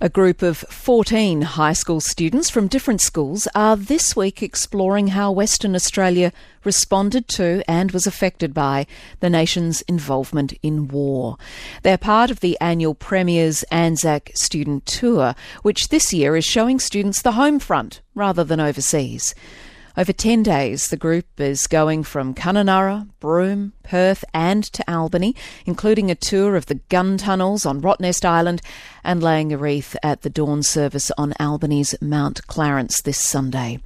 A group of 14 high school students from different schools are this week exploring how Western Australia responded to and was affected by the nation's involvement in war. They're part of the annual Premier's Anzac Student Tour, which this year is showing students the home front rather than overseas. Over 10 days, the group is going from Kununurra, Broome, Perth and to Albany, including a tour of the gun tunnels on Rottnest Island and laying a wreath at the dawn service on Albany's Mount Clarence this Sunday.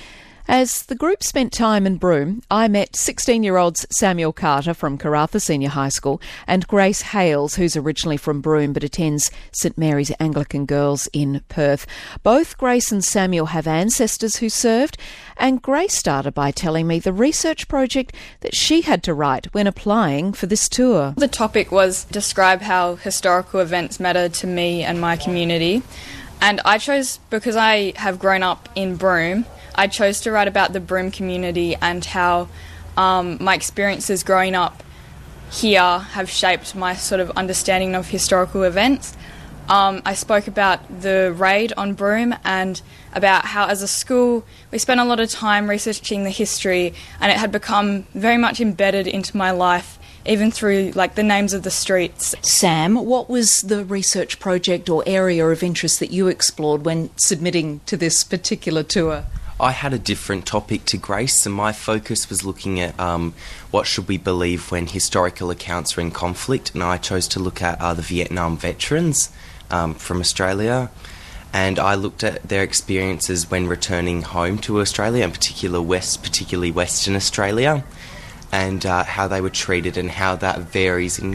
As the group spent time in Broome, I met 16-year-olds Samuel Carter from Karratha Senior High School and Grace Hales, who's originally from Broome but attends St Mary's Anglican Girls in Perth. Both Grace and Samuel have ancestors who served, and Grace started by telling me the research project that she had to write when applying for this tour. The topic was describe how historical events matter to me and my community, and I chose, because I have grown up in Broome, I chose to write about the Broome community and how my experiences growing up here have shaped my sort of understanding of historical events. I spoke about the raid on Broome and about how as a school we spent a lot of time researching the history, and it had become very much embedded into my life, even through like the names of the streets. Sam, what was the research project or area of interest that you explored when submitting to this particular tour? I had a different topic to Grace, and my focus was looking at what should we believe when historical accounts are in conflict, and I chose to look at the Vietnam veterans from Australia, and I looked at their experiences when returning home to Australia, in particularly Western Australia, and how they were treated and how that varies in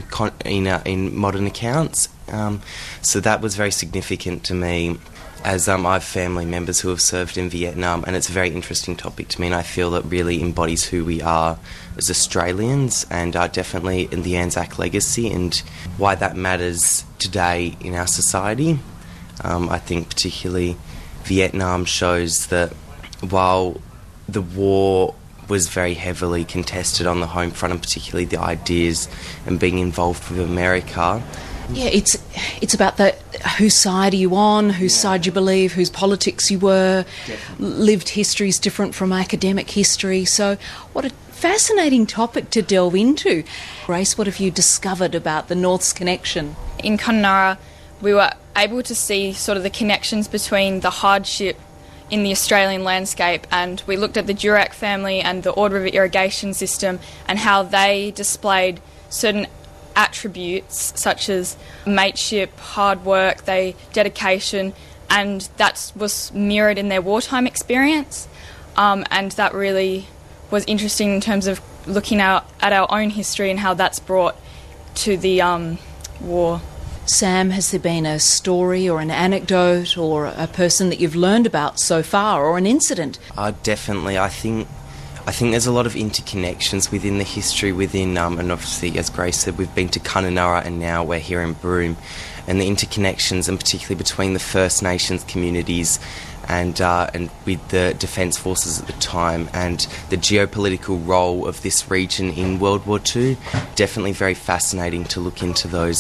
modern accounts. So that was very significant to me, as I have family members who have served in Vietnam, and it's a very interesting topic to me, and I feel that really embodies who we are as Australians and definitely in the Anzac legacy and why that matters today in our society. I think particularly Vietnam shows that while the war was very heavily contested on the home front, and particularly the ideas and being involved with America. Yeah, it's about whose side are you on, whose side you believe, whose politics you were. Definitely. Lived history is different from academic history. So what a fascinating topic to delve into. Grace, what have you discovered about the North's connection? In Kununurra, we were able to see sort of the connections between the hardship in the Australian landscape, and we looked at the Durack family and the Order of Irrigation System and how they displayed certain attributes such as mateship, hard work, dedication, and that was mirrored in their wartime experience, and that really was interesting in terms of looking at our own history and how that's brought to the war. Sam, has there been a story or an anecdote or a person that you've learned about so far, or an incident? Definitely. I think there's a lot of interconnections within the history and obviously, as Grace said, we've been to Kununurra and now we're here in Broome, and the interconnections, and particularly between the First Nations communities and with the Defence Forces at the time, and the geopolitical role of this region in World War II. Definitely very fascinating to look into those,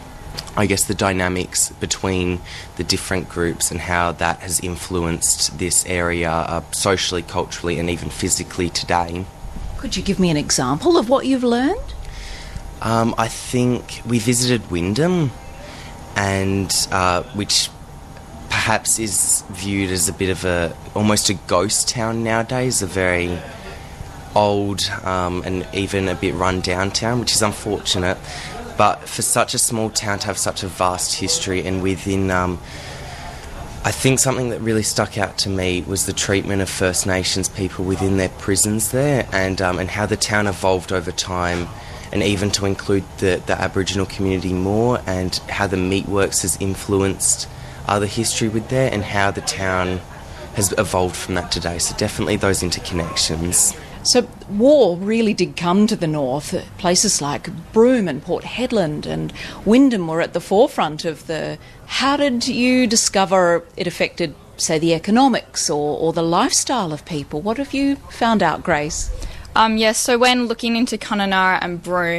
the dynamics between the different groups and how that has influenced this area socially, culturally and even physically today. Could you give me an example of what you've learned? I think we visited Wyndham, and which perhaps is viewed as a bit of almost a ghost town nowadays, a very old and even a bit run down town, which is unfortunate. But for such a small town to have such a vast history, and within, I think something that really stuck out to me was the treatment of First Nations people within their prisons there, and how the town evolved over time, and even to include the Aboriginal community more, and how the meatworks has influenced the history with there, and how the town has evolved from that today. So definitely those interconnections. So war really did come to the north. Places like Broome and Port Hedland and Wyndham were at the forefront of the... How did you discover it affected, say, the economics or the lifestyle of people? What have you found out, Grace? Yes, so when looking into Kununurra and Broome,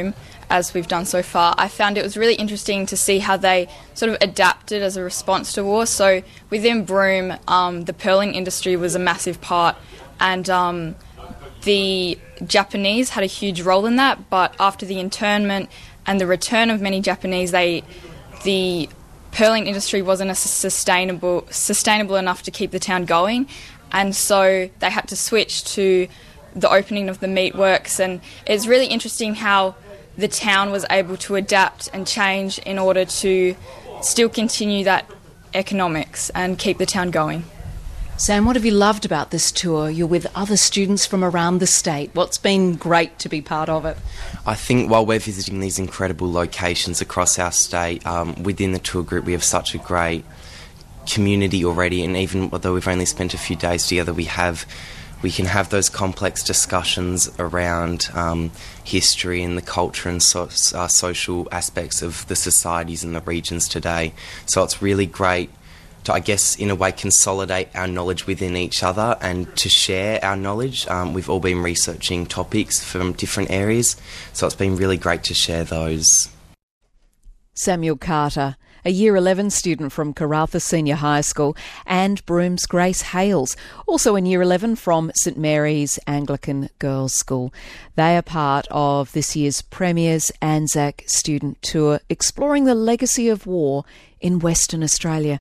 as we've done so far, I found it was really interesting to see how they sort of adapted as a response to war. So within Broome, the pearling industry was a massive part, and the Japanese had a huge role in that. But after the internment and the return of many Japanese, the pearling industry wasn't sustainable enough to keep the town going, and so they had to switch to the opening of the meatworks. And it's really interesting how the town was able to adapt and change in order to still continue that economics and keep the town going. Sam, what have you loved about this tour? You're with other students from around the state. What's been great to be part of it? I think while we're visiting these incredible locations across our state, within the tour group we have such a great community already, and even although we've only spent a few days together, we can have those complex discussions around history and the culture and social aspects of the societies and the regions today. So it's really great to, I guess, in a way, consolidate our knowledge within each other and to share our knowledge. We've all been researching topics from different areas, so it's been really great to share those. Samuel Carter, a Year 11 student from Karratha Senior High School, and Broome's Grace Hales, also in Year 11 from St Mary's Anglican Girls' School. They are part of this year's Premier's Anzac Student Tour, exploring the legacy of war in Western Australia.